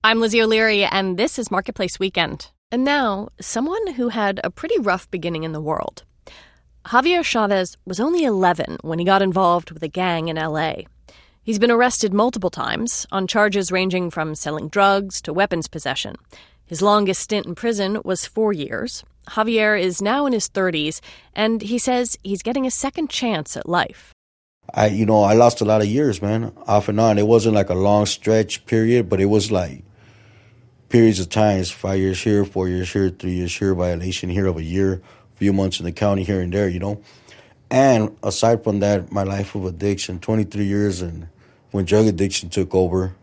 I'm Lizzie O'Leary, and this is Marketplace Weekend. And now, someone who had a pretty rough beginning in the world. Javier Chavez was only 11 when he got involved with a gang in L.A. He's been arrested multiple times on charges ranging from selling drugs to weapons possession. His longest stint in prison was 4 years. Javier is now in his 30s, and he says he's getting a second chance at life. I lost a lot of years, man, off and on. It wasn't like a long stretch period, but it was like periods of times, 5 years here, 4 years here, 3 years here, violation here of a year, a few months in the county here and there, And aside from that, my life of addiction, 23 years, and when drug addiction took over,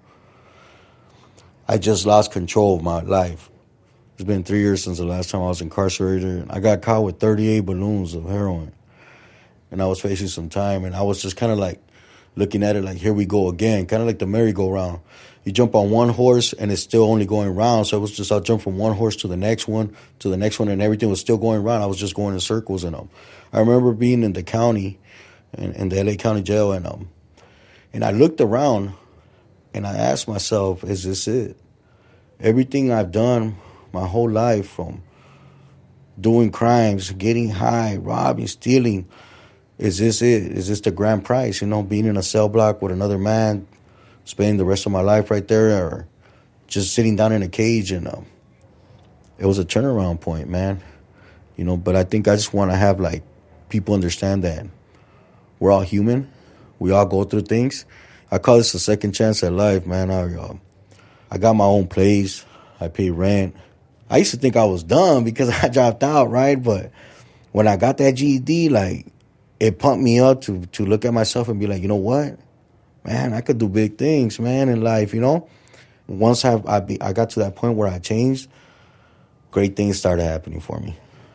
I just lost control of my life. It's been 3 years since the last time I was incarcerated. I got caught with 38 balloons of heroin, and I was facing some time, and I was just kind of like looking at it like, here we go again, kind of like the merry-go-round. You jump on one horse, and it's still only going round, so it was just I'll jump from one horse to the next one, and everything was still going round. I was just going in circles, and I remember being in the county, in the L.A. County Jail, and I looked around, and I asked myself, is this it? Everything I've done my whole life, from doing crimes, getting high, robbing, stealing, is this it? Is this the grand prize? Being in a cell block with another man, spending the rest of my life right there, or just sitting down in a cage. And it was a turnaround point, man. But I think I just want to have, like, people understand that we're all human. We all go through things. I call this a second chance at life, man. I got my own place. I pay rent. I used to think I was dumb because I dropped out, right? But when I got that GED, like, it pumped me up to look at myself and be like, you know what? Man, I could do big things, man, in life, Once I got to that point where I changed, great things started happening for me,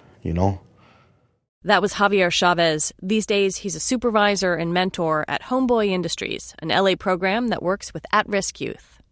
That was Javier Chavez. These days, he's a supervisor and mentor at Homeboy Industries, an LA program that works with at-risk youth.